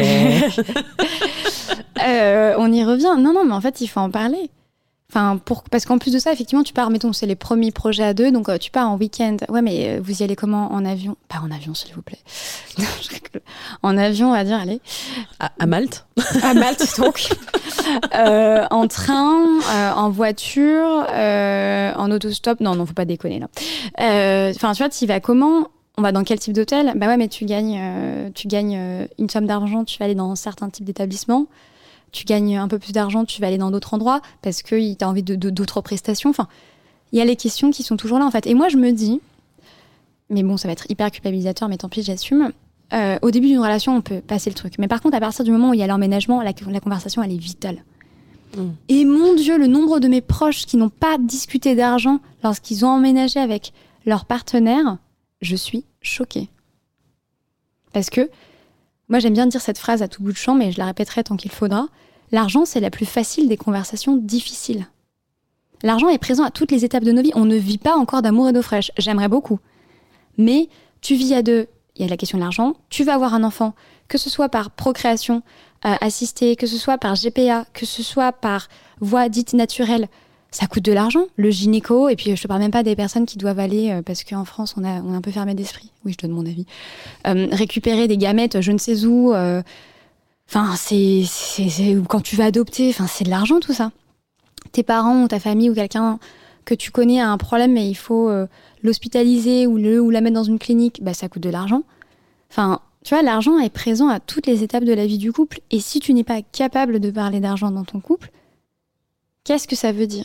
On y revient. Non, mais en fait, il faut en parler. Parce qu'en plus de ça, effectivement, tu pars, mettons, c'est les premiers projets à deux, donc tu pars en week-end. Ouais, mais vous y allez comment ? En avion ? Pas en avion, s'il vous plaît. En avion, on va dire, allez. À Malte ? À Malte, donc. En train, en voiture, en autostop. Non, faut pas déconner, là. Tu vois, tu y vas comment ? On va dans quel type d'hôtel ? Bah ouais, mais tu gagnes une somme d'argent, tu vas aller dans certains types d'établissements. Tu gagnes un peu plus d'argent, tu vas aller dans d'autres endroits parce que tu as envie d'autres prestations. Enfin, il y a les questions qui sont toujours là, en fait. Et moi, je me dis, mais bon, ça va être hyper culpabilisateur, mais tant pis, j'assume. Au début d'une relation, on peut passer le truc. Mais par contre, à partir du moment où il y a l'emménagement, la conversation, elle est vitale. Et mon Dieu, le nombre de mes proches qui n'ont pas discuté d'argent lorsqu'ils ont emménagé avec leur partenaire, je suis choquée. Parce que moi, j'aime bien dire cette phrase à tout bout de champ, mais je la répéterai tant qu'il faudra. L'argent, c'est la plus facile des conversations difficiles. L'argent est présent à toutes les étapes de nos vies. On ne vit pas encore d'amour et d'eau fraîche. J'aimerais beaucoup. Mais tu vis à deux il y a la question de l'argent. Tu vas avoir un enfant, que ce soit par procréation assistée, que ce soit par GPA, que ce soit par voie dite naturelle, ça coûte de l'argent. Le gynéco, et puis je te parle même pas des personnes qui doivent aller, parce qu'en France, on est un peu fermé d'esprit. Oui, je donne mon avis. Récupérer des gamètes, je ne sais où. Enfin, c'est quand tu vas adopter, enfin, c'est de l'argent tout ça. Tes parents ou ta famille ou quelqu'un que tu connais a un problème et il faut l'hospitaliser ou la mettre dans une clinique, bah, ça coûte de l'argent. Enfin, tu vois, l'argent est présent à toutes les étapes de la vie du couple. Et si tu n'es pas capable de parler d'argent dans ton couple, qu'est-ce que ça veut dire ?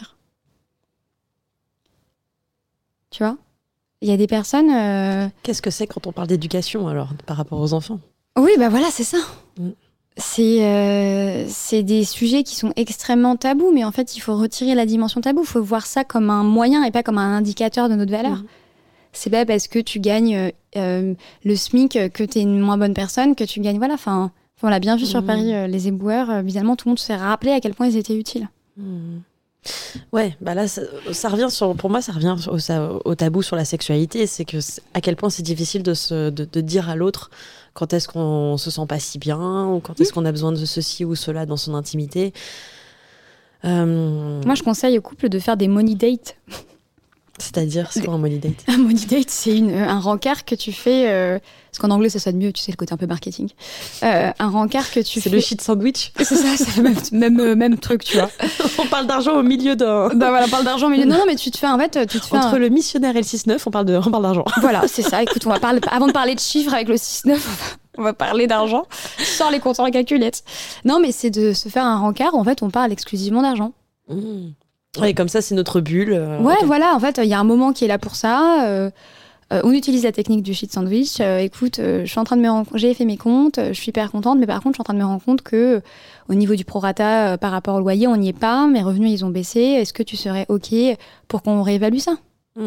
Tu vois ? Il y a des personnes... Qu'est-ce que c'est quand on parle d'éducation, alors, par rapport aux enfants ? Oui, bah voilà, c'est ça. C'est des sujets qui sont extrêmement tabous, mais en fait, il faut retirer la dimension tabou. Il faut voir ça comme un moyen et pas comme un indicateur de notre valeur. C'est pas parce que tu gagnes le SMIC que t'es une moins bonne personne, que tu gagnes... Voilà, enfin, on l'a bien vu sur Paris, les éboueurs. Bizarrement, tout le monde s'est rappelé à quel point ils étaient utiles. Ouais, bah là, ça revient pour moi, ça revient au tabou sur la sexualité. C'est que à quel point c'est difficile de dire à l'autre quand est-ce qu'on se sent pas si bien ou quand est-ce qu'on a besoin de ceci ou cela dans son intimité. Moi, je conseille aux couples de faire des money dates. C'est-à-dire, c'est quoi un money date ? Un money date, c'est un rencard que tu fais... parce qu'en anglais, ça sonne mieux, tu sais, le côté un peu marketing. Un rencard que tu fais... C'est le shit sandwich ? C'est ça, c'est le même truc, tu vois. On parle d'argent au milieu d'un... Bah voilà, on parle d'argent au milieu... Non, mais tu te fais, en fait... Entre le missionnaire et le 6-9, on parle d'argent. Voilà, c'est ça. Écoute, avant de parler de chiffres avec le 6-9, on va parler d'argent. Sors les compteurs en calculette. Non, mais c'est de se faire un rencard où, en fait, on parle exclusivement d'argent. Ouais, comme ça, c'est notre bulle. Ouais, okay. Voilà, en fait, il y a un moment qui est là pour ça. On utilise la technique du shit sandwich. Écoute, je suis en train de me rendre compte, j'ai fait mes comptes, je suis hyper contente, mais par contre, je suis en train de me rendre compte que au niveau du prorata par rapport au loyer, on n'y est pas, mes revenus, ils ont baissé. Est-ce que tu serais OK pour qu'on réévalue ça ?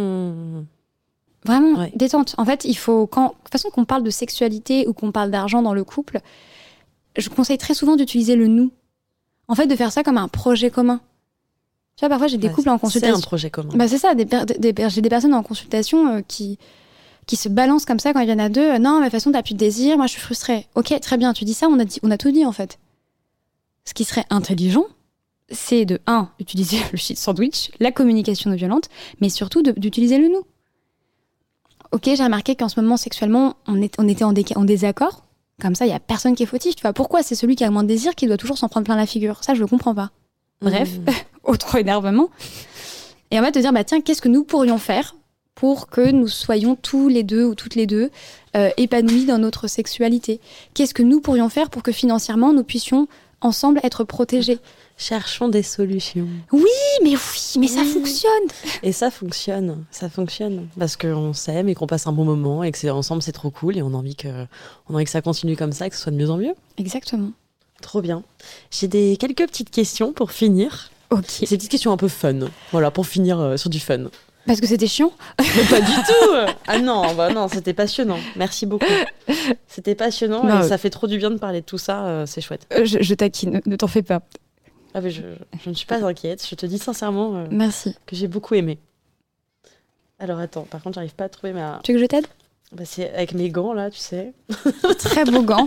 Vraiment, ouais. Détente. En fait, il faut, de toute façon, qu'on parle de sexualité ou qu'on parle d'argent dans le couple, je conseille très souvent d'utiliser le nous. En fait, de faire ça comme un projet commun. Tu vois, parfois, j'ai des couples en consultation. C'est un projet commun. Bah, c'est ça, j'ai des personnes en consultation qui se balancent comme ça quand il y en a deux. Non, mais de toute façon, t'as plus de désir, moi, je suis frustrée. Ok, très bien, tu dis ça, on a tout dit, en fait. Ce qui serait intelligent, c'est de, utiliser le shit sandwich, la communication non violente, mais surtout d'utiliser le nous. Ok, j'ai remarqué qu'en ce moment, sexuellement, on était en désaccord. Comme ça, il n'y a personne qui est fautif. Tu vois, pourquoi c'est celui qui a moins de désir qui doit toujours s'en prendre plein la figure ? Ça, je ne le comprends pas. Bref, autre énervement. Et on va te dire, tiens, qu'est-ce que nous pourrions faire pour que nous soyons tous les deux ou toutes les deux épanouis dans notre sexualité ? Qu'est-ce que nous pourrions faire pour que financièrement, nous puissions ensemble être protégés ? Cherchons des solutions. Oui, mais ça fonctionne. Et ça fonctionne. Parce qu'on s'aime et qu'on passe un bon moment et que ensemble, c'est trop cool et on a envie que ça continue comme ça et que ce soit de mieux en mieux. Exactement. Trop bien. J'ai quelques petites questions pour finir. Ok. C'est des petites questions un peu fun. Voilà, pour finir sur du fun. Parce que c'était chiant ? Pas du tout. Ah non, c'était passionnant. Merci beaucoup. C'était passionnant et ça fait trop du bien de parler de tout ça. C'est chouette. Je taquine, ne t'en fais pas. Ah mais je ne suis pas inquiète. Je te dis sincèrement merci. Que j'ai beaucoup aimé. Alors attends, par contre, j'arrive pas à trouver ma... Tu veux que je t'aide ? C'est avec mes gants là, tu sais. Très beaux gants.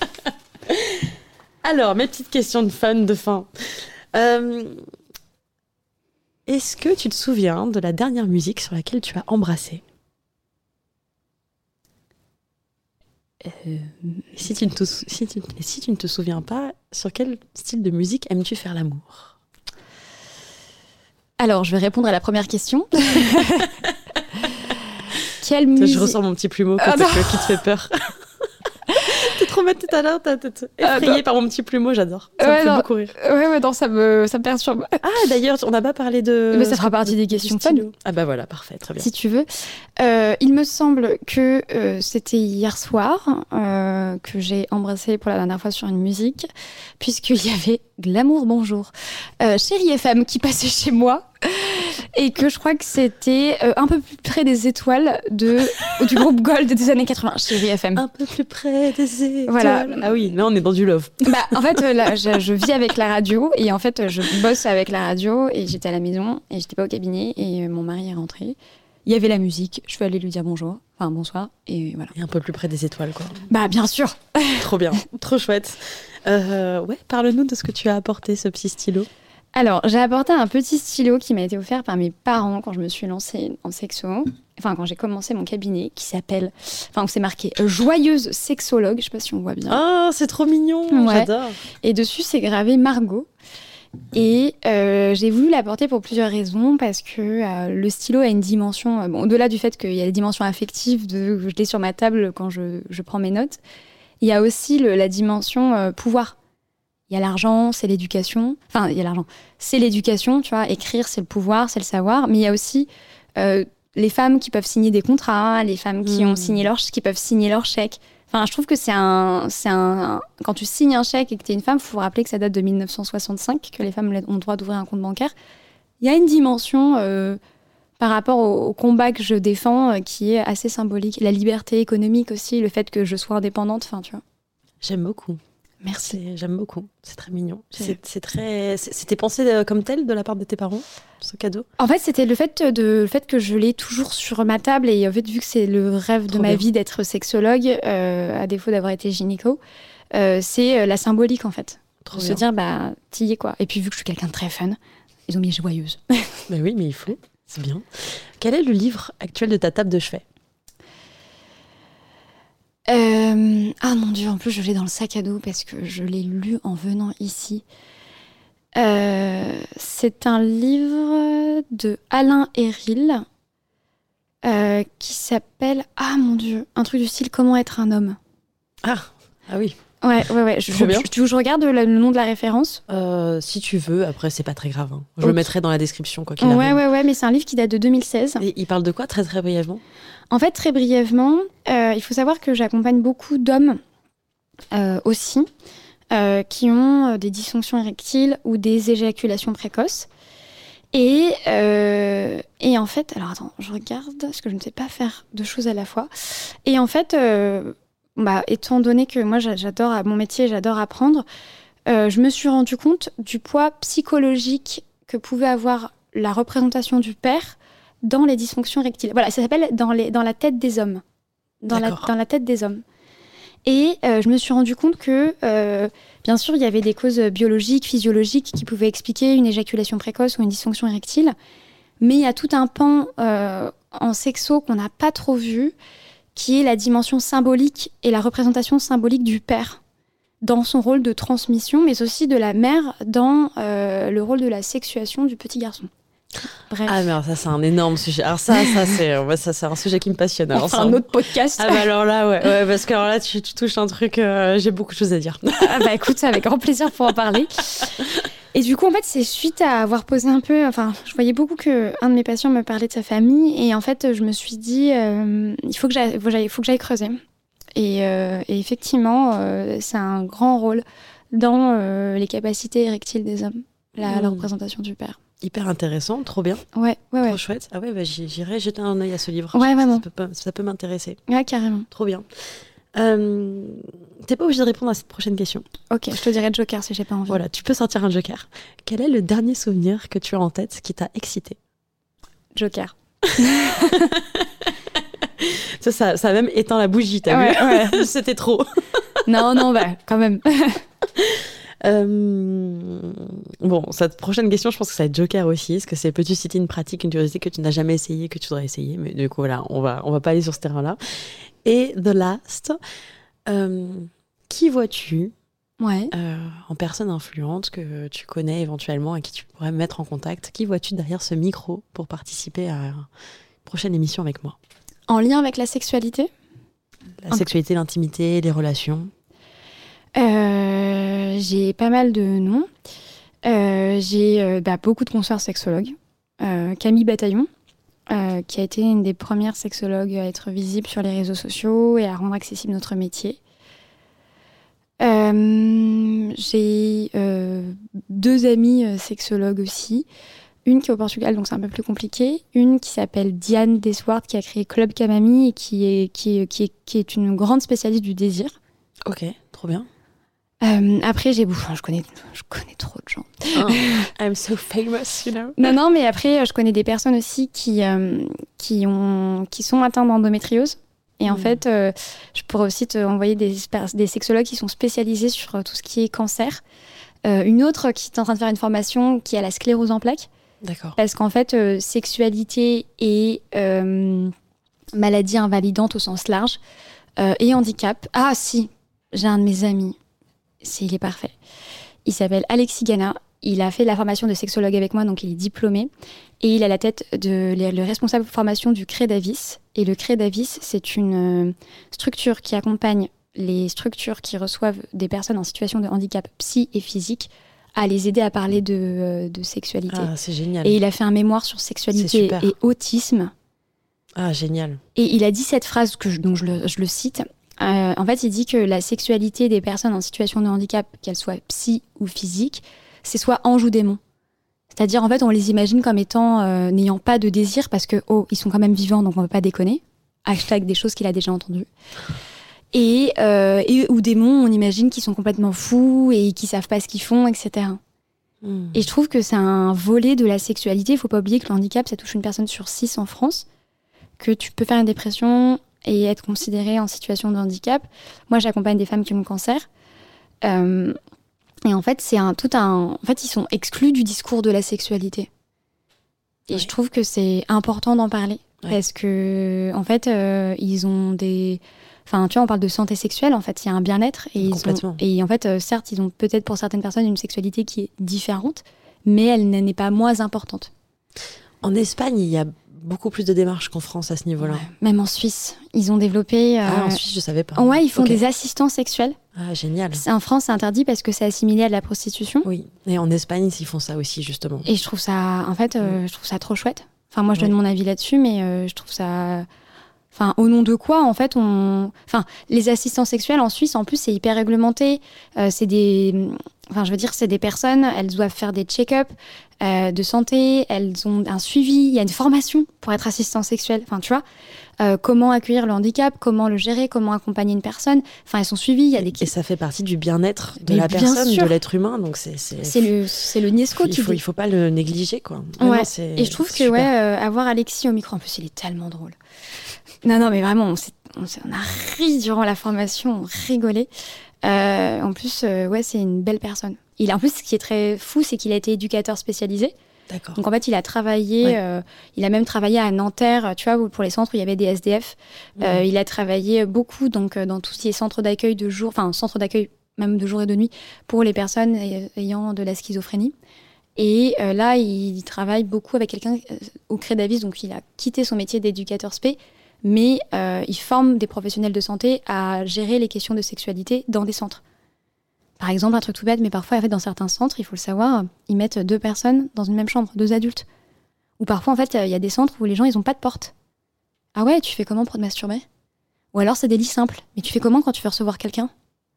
Alors, mes petites questions de fun, de fin. Est-ce que tu te souviens de la dernière musique sur laquelle tu as embrassé ? Si tu ne te souviens pas, sur quel style de musique aimes-tu faire l'amour ? Alors, je vais répondre à la première question. Quelle musique ? Je ressens mon petit plumeau qui te fait peur. T'es trop bête tout à l'heure, t'es effrayée par mon petit plumeau, j'adore. Ça me fait beaucoup rire. Ouais, non, ça me perturbe. Ah, d'ailleurs, on n'a pas parlé de... Mais ça fera partie des questions fun. Ah bah voilà, parfait, très bien. Si tu veux. Il me semble que c'était hier soir que j'ai embrassé pour la dernière fois sur une musique, puisqu'il y avait Glamour Bonjour, Chérie FM qui passait chez moi. Et que je crois que c'était un peu plus près des étoiles du groupe Gold des années 80, Chérie FM. Un peu plus près des étoiles. Voilà. Ah oui, là on est dans du love. En fait, là, je vis avec la radio et en fait, je bosse avec la radio et j'étais à la maison et j'étais pas au cabinet et mon mari est rentré. Il y avait la musique, je suis allée lui dire bonjour, enfin bonsoir, et voilà. Et un peu plus près des étoiles, quoi. Bah bien sûr. Trop bien, trop chouette. Ouais, parle-nous de ce que tu as apporté, ce petit stylo. Alors, j'ai apporté un petit stylo qui m'a été offert par mes parents quand je me suis lancée en sexo. Enfin, quand j'ai commencé mon cabinet, qui s'appelle... Enfin, où c'est marqué « Joyeuse sexologue », je sais pas si on voit bien. Oh, c'est trop mignon, ouais. J'adore. Et dessus, c'est gravé Margot. Et j'ai voulu l'apporter pour plusieurs raisons, parce que le stylo a une dimension... bon, au-delà du fait qu'il y a la dimension affective de je l'ai sur ma table quand je prends mes notes, il y a aussi la dimension pouvoir. Il y a l'argent, c'est l'éducation. Enfin, il y a l'argent, c'est l'éducation, tu vois. Écrire, c'est le pouvoir, c'est le savoir. Mais il y a aussi les femmes qui peuvent signer des contrats, les femmes qui qui peuvent signer leur chèque. Enfin, je trouve que c'est un... Quand tu signes un chèque et que tu es une femme, il faut rappeler que ça date de 1965, que les femmes ont le droit d'ouvrir un compte bancaire. Il y a une dimension par rapport au combat que je défends qui est assez symbolique. La liberté économique aussi, le fait que je sois indépendante, enfin, tu vois. J'aime beaucoup. Merci. J'aime beaucoup. C'est très mignon. C'était pensé comme tel de la part de tes parents, ce cadeau? En fait, c'était le fait que je l'ai toujours sur ma table. Et en fait, vu que c'est le rêve de ma vie d'être sexologue, à défaut d'avoir été gynéco, c'est la symbolique, en fait. Pour se dire, bah, t'y es, quoi. Et puis, vu que je suis quelqu'un de très fun, ils ont mis joyeuse. Mais oui, mais il faut. C'est bien. Quel est le livre actuel de ta table de chevet? Ah mon Dieu, en plus je l'ai dans le sac à dos parce que je l'ai lu en venant ici. C'est un livre de Alain Héril qui s'appelle, ah mon Dieu, un truc du style Comment être un homme. Ah oui. Ouais. Tu veux que je regarde le nom de la référence? Si tu veux, après c'est pas très grave. Hein. Je le mettrai dans la description, quoi qu'il arrive. Ouais, mais c'est un livre qui date de 2016. Et il parle de quoi, très très brièvement? En fait, très brièvement, il faut savoir que j'accompagne beaucoup d'hommes aussi qui ont des dysfonctions érectiles ou des éjaculations précoces. Et en fait, alors attends, je regarde, parce que je ne sais pas faire deux choses à la fois. Et en fait, étant donné que moi j'adore mon métier, j'adore apprendre, je me suis rendu compte du poids psychologique que pouvait avoir la représentation du père dans les dysfonctions érectiles. Voilà, ça s'appelle dans la tête des hommes. Dans la tête des hommes. Et je me suis rendu compte que, bien sûr, il y avait des causes biologiques, physiologiques qui pouvaient expliquer une éjaculation précoce ou une dysfonction érectile. Mais il y a tout un pan en sexo qu'on n'a pas trop vu, qui est la dimension symbolique et la représentation symbolique du père dans son rôle de transmission, mais aussi de la mère dans le rôle de la sexuation du petit garçon. Bref. Ah mais alors ça c'est un énorme sujet. Alors ça c'est un sujet qui me passionne. Alors, un autre podcast. Ah bah alors là ouais parce que alors là tu touches un truc, j'ai beaucoup de choses à dire. Ah bah écoute, c'est avec grand plaisir pour en parler. Et du coup en fait c'est suite à avoir posé un peu, enfin je voyais beaucoup que un de mes patients me parlait de sa famille et en fait je me suis dit il faut que j'aille creuser. Et effectivement c'est un grand rôle dans les capacités érectiles des hommes, la représentation du père. Hyper intéressant, trop bien. Ouais. Trop chouette. Ah ouais, bah, j'irai jeter un œil à ce livre. Ouais, vraiment. Ça peut m'intéresser. Ouais, carrément. Trop bien. T'es pas obligée de répondre à cette prochaine question. Ok, je te dirai Joker si j'ai pas envie. Voilà, tu peux sortir un Joker. Quel est le dernier souvenir que tu as en tête qui t'a excité? Joker. Ça a même éteint la bougie, t'as vu? Ouais. C'était trop. Non, bah, quand même. Bon, cette prochaine question, je pense que ça va être Joker aussi. Est-ce que c'est peux-tu citer une pratique, une curiosité que tu n'as jamais essayé, que tu voudrais essayer? Mais du coup, voilà, on va pas aller sur ce terrain-là. Et the last, qui vois-tu en personne influente que tu connais éventuellement et qui tu pourrais me mettre en contact? Qui vois-tu derrière ce micro pour participer à une prochaine émission avec moi? En lien avec la sexualité? La sexualité, l'intimité, les relations. J'ai pas mal de noms. J'ai beaucoup de consoeurs sexologues. Camille Bataillon, qui a été une des premières sexologues à être visible sur les réseaux sociaux et à rendre accessible notre métier. J'ai 2 amies sexologues aussi. Une qui est au Portugal, donc c'est un peu plus compliqué. Une qui s'appelle Diane Desward, qui a créé Club Camami et qui est une grande spécialiste du désir. Ok, trop bien. Après, je connais trop de gens. Oh, I'm so famous, you know. Non, mais après, je connais des personnes aussi qui sont atteintes d'endométriose. Et en fait, je pourrais aussi te envoyer des sexologues qui sont spécialisés sur tout ce qui est cancer. Une autre qui est en train de faire une formation qui a la sclérose en plaques. D'accord. Parce qu'en fait, sexualité et maladie invalidante au sens large et handicap. Ah si, j'ai un de mes amis. Il est parfait. Il s'appelle Alexis Gana. Il a fait la formation de sexologue avec moi, donc il est diplômé. Et il a la tête le responsable de formation du CREDAVIS. Et le CREDAVIS, c'est une structure qui accompagne les structures qui reçoivent des personnes en situation de handicap psy et physique à les aider à parler de sexualité. Ah, c'est génial. Et il a fait un mémoire sur sexualité et autisme. Ah, génial. Et il a dit cette phrase, donc je le cite. En fait, il dit que la sexualité des personnes en situation de handicap, qu'elles soient psy ou physique, c'est soit ange ou démon. C'est-à-dire, en fait, on les imagine comme étant n'ayant pas de désir parce que, ils sont quand même vivants, donc on ne peut pas déconner. Hashtag des choses qu'il a déjà entendues. Et ou démons, on imagine qu'ils sont complètement fous et qu'ils savent pas ce qu'ils font, etc. Et je trouve que c'est un volet de la sexualité. Il faut pas oublier que le handicap, ça touche une personne sur 6 en France, que tu peux faire une dépression et être considérée en situation de handicap. Moi, j'accompagne des femmes qui ont le cancer. Et en fait, en fait, ils sont exclus du discours de la sexualité. Et je trouve que c'est important d'en parler. Parce que, en fait, ils ont des... Enfin, tu vois, on parle de santé sexuelle, en fait, il y a un bien-être. Et en fait, certes, ils ont peut-être pour certaines personnes une sexualité qui est différente, mais elle n'est pas moins importante. En Espagne, il y a beaucoup plus de démarches qu'en France à ce niveau-là. Ouais, même en Suisse, ils ont développé... en Suisse, je savais pas. Ouais, ils font des assistants sexuels. Ah, génial. En France, c'est interdit parce que c'est assimilé à de la prostitution. Oui, et en Espagne, ils font ça aussi, justement. Et je trouve ça, en fait, je trouve ça trop chouette. Enfin, moi, je donne mon avis là-dessus, mais je trouve ça... Enfin, au nom de quoi, en fait, les assistants sexuels en Suisse, en plus, c'est hyper réglementé. C'est des personnes, elles doivent faire des check-up de santé, elles ont un suivi, il y a une formation pour être assistant sexuel. Enfin, tu vois, comment accueillir le handicap, comment le gérer, comment accompagner une personne. Enfin, elles sont suivies. Et ça fait partie du bien-être de la personne, de l'être humain. Donc c'est le NIESCO qui dit. Il faut pas le négliger, quoi. Ouais. Et je trouve que avoir Alexis au micro, en plus, il est tellement drôle. Non, mais vraiment, on a ri durant la formation, on rigolait. En plus, c'est une belle personne. En plus, ce qui est très fou, c'est qu'il a été éducateur spécialisé. D'accord. Donc en fait, il a travaillé, il a même travaillé à Nanterre, tu vois, pour les centres où il y avait des SDF. Il a travaillé beaucoup donc, dans tout ce qui est centre d'accueil de jour, enfin centre d'accueil même de jour et de nuit, pour les personnes ayant de la schizophrénie. Et là, il travaille beaucoup avec quelqu'un au CREDAVIS, donc il a quitté son métier d'éducateur spé, mais il forme des professionnels de santé à gérer les questions de sexualité dans des centres. Par exemple, un truc tout bête, mais parfois, en fait, dans certains centres, il faut le savoir, ils mettent 2 personnes dans une même chambre, 2 adultes. Ou parfois, en fait, il y a des centres où les gens, ils n'ont pas de porte. Ah ouais, tu fais comment pour te masturber ? Ou alors, c'est des lits simples. Mais tu fais comment quand tu veux recevoir quelqu'un ?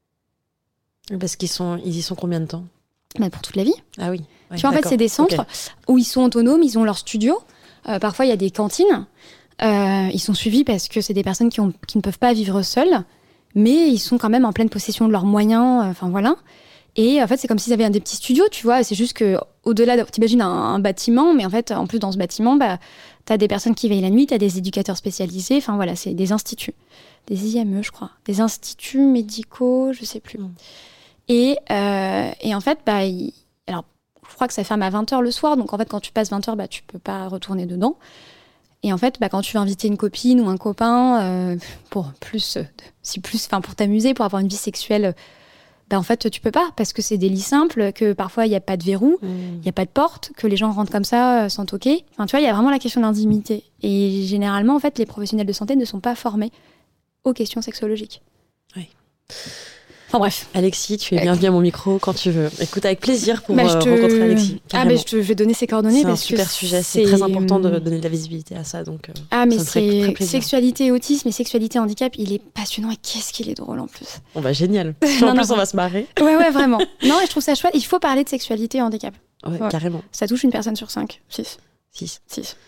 Parce ils y sont combien de temps ? Pour toute la vie. Ah oui. Ouais, tu vois, en fait, c'est des centres où ils sont autonomes, ils ont leur studio. Parfois, il y a des cantines. Ils sont suivis parce que c'est des personnes qui ne peuvent pas vivre seules, mais ils sont quand même en pleine possession de leurs moyens. Enfin, voilà. Et en fait, c'est comme s'ils avaient des petits studios, tu vois. C'est juste qu'au-delà, t'imagines un bâtiment, mais en fait, en plus, dans ce bâtiment, t'as des personnes qui veillent la nuit, t'as des éducateurs spécialisés. Enfin, voilà, c'est des instituts. Des IME, je crois. Des instituts médicaux, je sais plus. Et en fait, alors, je crois que ça ferme à 20h le soir. Donc, en fait, quand tu passes 20h, tu peux pas retourner dedans. Et en fait, quand tu veux inviter une copine ou un copain pour t'amuser, pour avoir une vie sexuelle, en fait, tu peux pas parce que c'est des lits simples, que parfois il y a pas de verrou, il y a pas de porte, que les gens rentrent comme ça sans toquer. Enfin, tu vois, il y a vraiment la question d'intimité. Et généralement, en fait, les professionnels de santé ne sont pas formés aux questions sexologiques. Oui. Enfin bref. Alexis, tu es bienvenue à mon micro quand tu veux. Écoute, avec plaisir pour rencontrer Alexis. Je vais donner ses coordonnées parce que c'est un super sujet. C'est très important de donner de la visibilité à ça. Donc, mais ça me ferait très plaisir. Sexualité et autisme et sexualité et handicap, il est passionnant et qu'est-ce qu'il est drôle en plus. Génial. En plus, on va se marrer. Ouais, vraiment. Non, je trouve ça chouette. Il faut parler de sexualité et handicap. Ouais, carrément. Ça touche une personne sur 5. 6.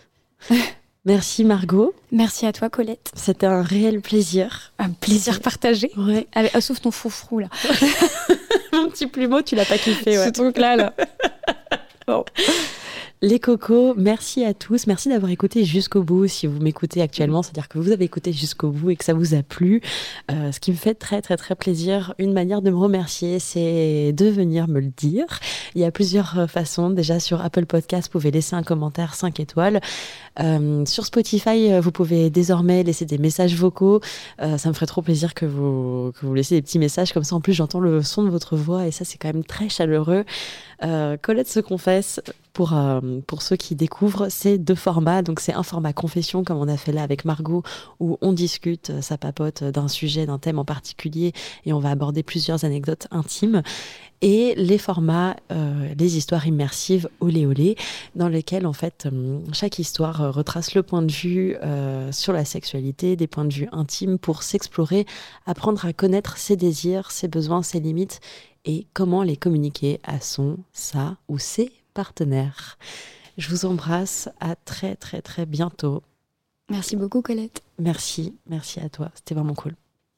Merci Margot. Merci à toi Colette. C'était un réel plaisir. Un plaisir partagé. Ouais. Sauf ton froufrou là. petit plumeau, tu l'as pas kiffé, ouais. Ce truc-là. Bon. Les cocos, merci à tous. Merci d'avoir écouté jusqu'au bout. Si vous m'écoutez actuellement, c'est-à-dire que vous avez écouté jusqu'au bout et que ça vous a plu. Ce qui me fait très, très, très plaisir. Une manière de me remercier, c'est de venir me le dire. Il y a plusieurs façons. Déjà, sur Apple Podcast, vous pouvez laisser un commentaire 5 étoiles. Sur Spotify, vous pouvez désormais laisser des messages vocaux. Ça me ferait trop plaisir que vous laissiez des petits messages. Comme ça, en plus, j'entends le son de votre voix et ça, c'est quand même très chaleureux. Colette se confesse, pour ceux qui découvrent, c'est 2 formats. Donc c'est un format confession comme on a fait là avec Margot où on discute, ça papote d'un sujet, d'un thème en particulier et on va aborder plusieurs anecdotes intimes. Et les formats, les histoires immersives olé olé, dans lesquelles en fait chaque histoire retrace le point de vue sur la sexualité, des points de vue intimes pour s'explorer, apprendre à connaître ses désirs, ses besoins, ses limites et comment les communiquer à son, sa ou ses partenaires. Je vous embrasse, à très très très bientôt. Merci beaucoup Colette. Merci à toi, c'était vraiment cool.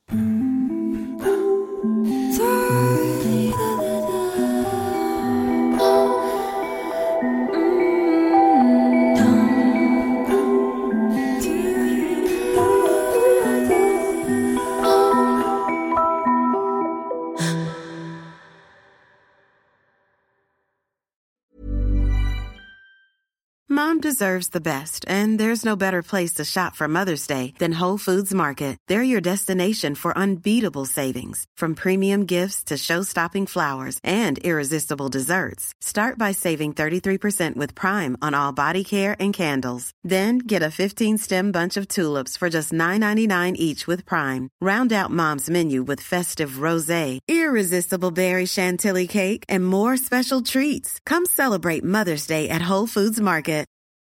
Mom deserves the best, and there's no better place to shop for Mother's Day than Whole Foods Market. They're your destination for unbeatable savings, from premium gifts to show-stopping flowers and irresistible desserts. Start by saving 33% with Prime on all body care and candles. Then get a 15-stem bunch of tulips for just $9.99 each with Prime. Round out Mom's menu with festive rosé, irresistible berry chantilly cake, and more special treats. Come celebrate Mother's Day at Whole Foods Market.